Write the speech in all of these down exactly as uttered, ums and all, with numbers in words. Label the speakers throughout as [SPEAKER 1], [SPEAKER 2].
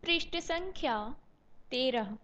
[SPEAKER 1] पृष्ठ संख्या तेरह।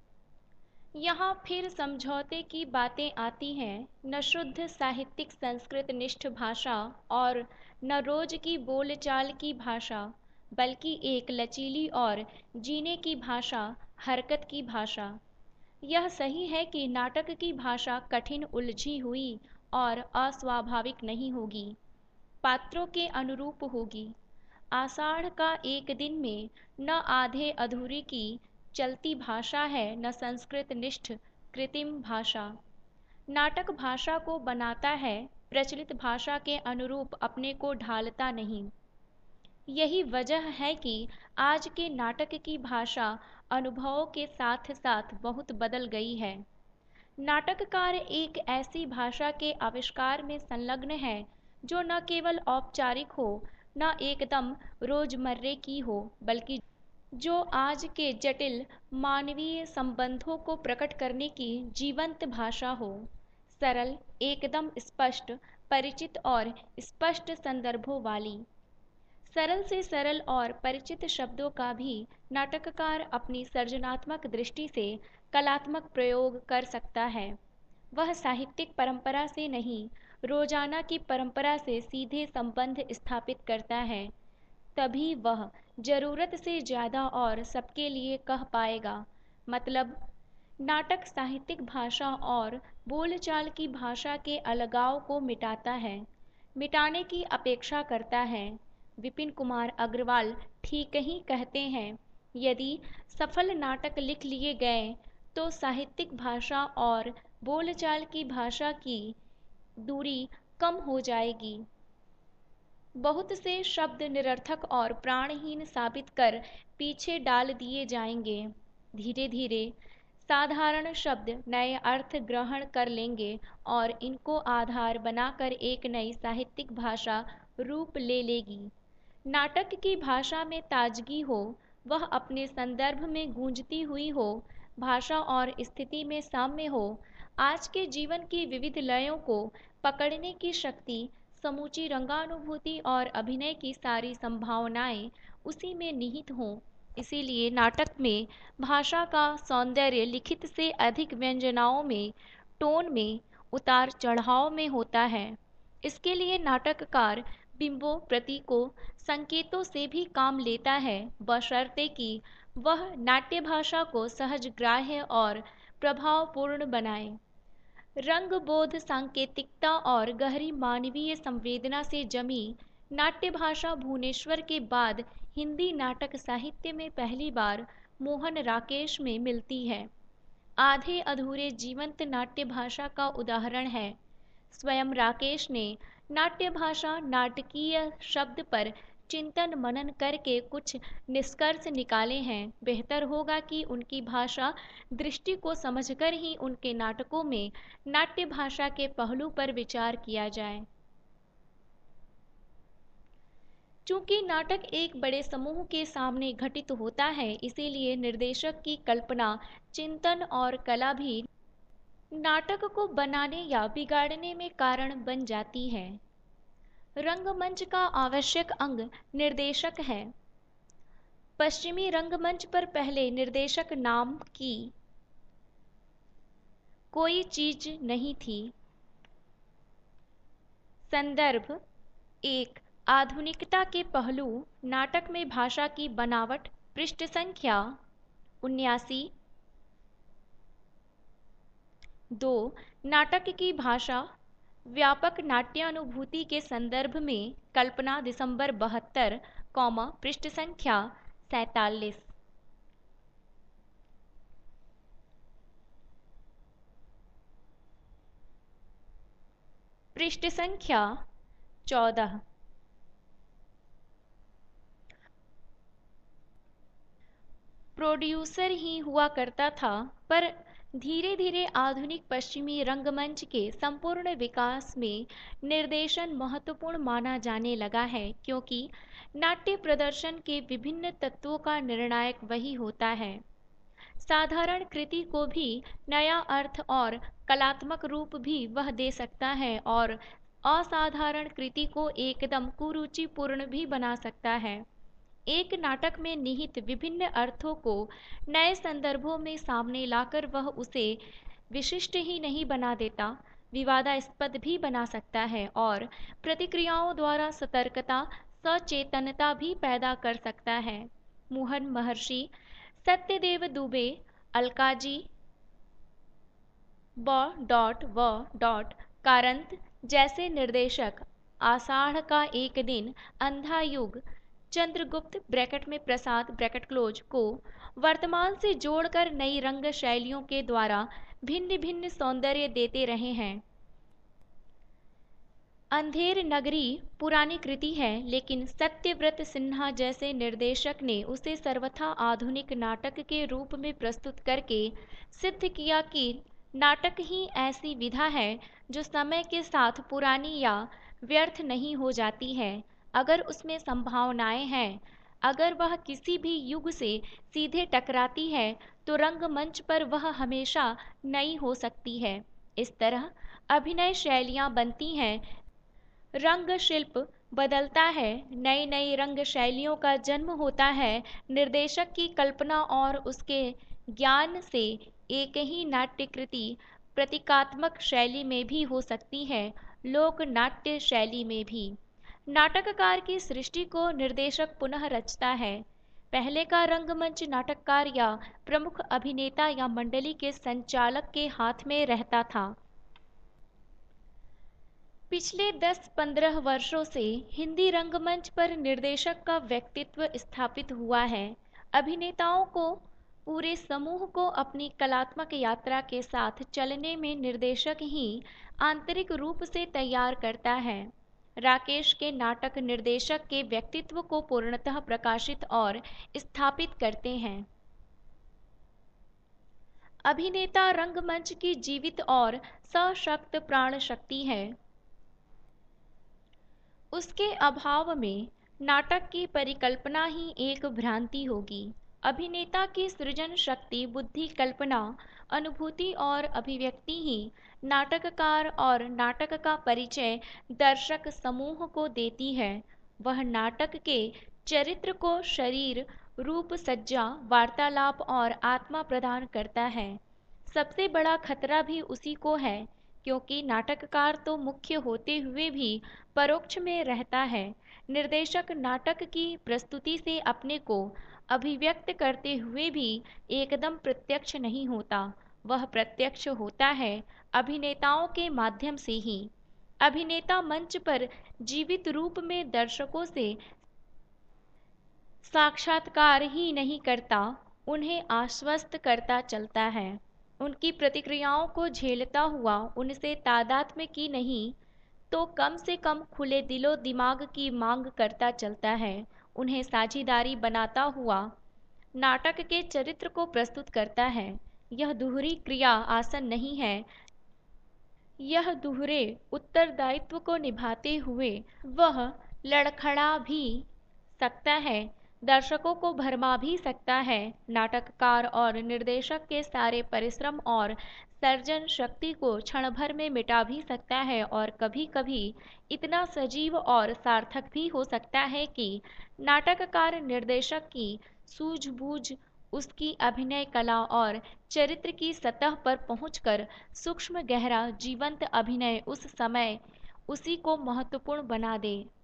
[SPEAKER 1] यहाँ फिर समझौते की बातें आती हैं। न शुद्ध साहित्यिक संस्कृत निष्ठ भाषा और न रोज की बोलचाल की भाषा, बल्कि एक लचीली और जीने की भाषा, हरकत की भाषा। यह सही है कि नाटक की भाषा कठिन, उलझी हुई और अस्वाभाविक नहीं होगी, पात्रों के अनुरूप होगी। आषाढ़ का एक दिन में न आधे अधूरी की चलती भाषा है, न संस्कृत निष्ठ कृत्रिम भाषा। नाटक भाषा को बनाता है, प्रचलित भाषा के अनुरूप अपने को ढालता नहीं। यही वजह है कि आज के नाटक की भाषा अनुभवों के साथ साथ बहुत बदल गई है। नाटककार एक ऐसी भाषा के आविष्कार में संलग्न है जो न केवल औपचारिक हो, न एकदम रोजमर्रे की हो, बल्कि जो आज के जटिल मानवीय संबंधों को प्रकट करने की जीवंत भाषा हो। सरल, एकदम स्पष्ट, परिचित और स्पष्ट संदर्भों वाली। सरल से सरल और परिचित शब्दों का भी नाटककार अपनी सृजनात्मक दृष्टि से कलात्मक प्रयोग कर सकता है। वह साहित्यिक परंपरा से नहीं, रोजाना की परंपरा से सीधे संबंध स्थापित करता है। तभी वह जरूरत से ज्यादा और सबके लिए कह पाएगा। मतलब, नाटक साहित्यिक भाषा और बोलचाल की भाषा के अलगाव को मिटाता है, मिटाने की अपेक्षा करता है। विपिन कुमार अग्रवाल ठीक ही कहते हैं, यदि सफल नाटक लिख लिए गए तो साहित्यिक भाषा और बोलचाल की भाषा की दूरी कम हो जाएगी। बहुत से शब्द निरर्थक और प्राणहीन साबित कर पीछे डाल दिए जाएंगे। धीरे धीरे साधारण शब्द नए अर्थ ग्रहण कर लेंगे और इनको आधार बनाकर एक नई साहित्यिक भाषा रूप ले लेगी। नाटक की भाषा में ताजगी हो, वह अपने संदर्भ में गूंजती हुई हो, भाषा और स्थिति में साम्य हो। आज के जीवन की विविध लयों को पकड़ने की शक्ति, समूची रंगानुभूति और अभिनय की सारी संभावनाएं उसी में निहित हों। इसीलिए नाटक में भाषा का सौंदर्य लिखित से अधिक व्यंजनाओं में, टोन में, उतार चढ़ाव में होता है। इसके लिए नाटककार बिंबों, प्रतीकों, संकेतों से भी काम लेता है, बशर्ते कि वह नाट्य भाषा को सहज ग्राह्य और प्रभावपूर्ण बनाए। रंग बोध, सांकेतिकता और गहरी मानवीय संवेदना से जमी नाट्य भाषा भुवनेश्वर के बाद हिंदी नाटक साहित्य में पहली बार मोहन राकेश में मिलती है। आधे अधूरे जीवंत नाट्य भाषा का उदाहरण है। स्वयं राकेश ने नाट्य भाषा, नाटकीय शब्द पर चिंतन मनन करके कुछ निष्कर्ष निकाले हैं। बेहतर होगा कि उनकी भाषा दृष्टि को समझकर ही उनके नाटकों में नाट्य भाषा के पहलू पर विचार किया जाए। चूंकि नाटक एक बड़े समूह के सामने घटित होता है, इसीलिए निर्देशक की कल्पना, चिंतन और कला भी नाटक को बनाने या बिगाड़ने में कारण बन जाती है। रंगमंच का आवश्यक अंग निर्देशक है। पश्चिमी रंगमंच पर पहले निर्देशक नाम की कोई चीज नहीं थी। संदर्भ एक, आधुनिकता के पहलू, नाटक में भाषा की बनावट, पृष्ठ संख्या उन्यासी। दो, नाटक की भाषा, व्यापक नाट्यानुभूति के संदर्भ में कल्पना, दिसंबर बहत्तर, कौमा, पृष्ठ संख्या सैतालीस। पृष्ठ संख्या चौदह। प्रोड्यूसर ही हुआ करता था, पर धीरे धीरे आधुनिक पश्चिमी रंगमंच के संपूर्ण विकास में निर्देशन महत्वपूर्ण माना जाने लगा है, क्योंकि नाट्य प्रदर्शन के विभिन्न तत्वों का निर्णायक वही होता है। साधारण कृति को भी नया अर्थ और कलात्मक रूप भी वह दे सकता है और असाधारण कृति को एकदम कुरुचिपूर्ण भी बना सकता है। एक नाटक में निहित विभिन्न अर्थों को नए संदर्भों में सामने लाकर वह उसे विशिष्ट ही नहीं बना देता, विवादास्पद भी बना सकता है और प्रतिक्रियाओं द्वारा सतर्कता, सचेतनता भी पैदा कर सकता है। मोहन महर्षि, सत्यदेव दुबे, अलकाजी ब डॉट व डॉट कारंत जैसे निर्देशक आषाढ़ का एक दिन, अंधा युग, चंद्रगुप्त ब्रैकेट में प्रसाद ब्रैकेट क्लोज को वर्तमान से जोड़कर नई रंग शैलियों के द्वारा भिन्न भिन्न सौंदर्य देते रहे हैं। अंधेर नगरी पुरानी कृति है, लेकिन सत्यव्रत सिन्हा जैसे निर्देशक ने उसे सर्वथा आधुनिक नाटक के रूप में प्रस्तुत करके सिद्ध किया कि नाटक ही ऐसी विधा है जो समय के साथ पुरानी या व्यर्थ नहीं हो जाती है, अगर उसमें संभावनाएं हैं, अगर वह किसी भी युग से सीधे टकराती है तो रंगमंच पर वह हमेशा नई हो सकती है। इस तरह अभिनय शैलियां बनती हैं, रंग शिल्प बदलता है, नई नई रंग शैलियों का जन्म होता है। निर्देशक की कल्पना और उसके ज्ञान से एक ही नाट्यकृति प्रतीकात्मक शैली में भी हो सकती है, लोक नाट्य शैली में भी। नाटककार की सृष्टि को निर्देशक पुनः रचता है। पहले का रंगमंच नाटककार या प्रमुख अभिनेता या मंडली के संचालक के हाथ में रहता था। पिछले दस पंद्रह वर्षों से हिंदी रंगमंच पर निर्देशक का व्यक्तित्व स्थापित हुआ है। अभिनेताओं को, पूरे समूह को अपनी कलात्मक यात्रा के साथ चलने में निर्देशक ही आंतरिक रूप से तैयार करता है। राकेश के नाटक निर्देशक के व्यक्तित्व को पूर्णतः प्रकाशित और स्थापित करते हैं। अभिनेता रंगमंच की जीवित और सशक्त प्राण शक्ति है। उसके अभाव में नाटक की परिकल्पना ही एक भ्रांति होगी। अभिनेता की सृजन शक्ति, बुद्धि, कल्पना, अनुभूति और अभिव्यक्ति ही नाटककार और नाटक का परिचय दर्शक समूह को देती है। वह नाटक के चरित्र को शरीर, रूप, सज्जा, वार्तालाप और आत्मा प्रदान करता है। सबसे बड़ा खतरा भी उसी को है, क्योंकि नाटककार तो मुख्य होते हुए भी परोक्ष में रहता है। निर्देशक नाटक की प्रस्तुति से अपने को अभिव्यक्त करते हुए भी एकदम प्रत्यक्ष नहीं होता, वह प्रत्यक्ष होता है अभिनेताओं के माध्यम से ही। अभिनेता मंच पर जीवित रूप में दर्शकों से साक्षात्कार ही नहीं करता, उन्हें आश्वस्त करता चलता है। उनकी प्रतिक्रियाओं को झेलता हुआ, उनसे तादात्म्य की नहीं तो कम से कम खुले दिलो दिमाग की मांग करता चलता है। उन्हें साझीदारी बनाता हुआ नाटक के चरित्र को प्रस्तुत करता है। यह दोहरी क्रिया आसन नहीं है। यह दोहरे उत्तरदायित्व को निभाते हुए वह लड़खड़ा भी सकता है, दर्शकों को भरमा भी सकता है। नाटककार और निर्देशक के सारे परिश्रम और सर्जन शक्ति को क्षण भर में मिटा भी सकता है और कभी कभी इतना सजीव और सार्थक भी हो सकता है कि नाटककार निर्देशक की सूझबूझ उसकी अभिनय कला और चरित्र की सतह पर पहुंचकर सूक्ष्म, गहरा, जीवंत अभिनय उस समय उसी को महत्वपूर्ण बना दे।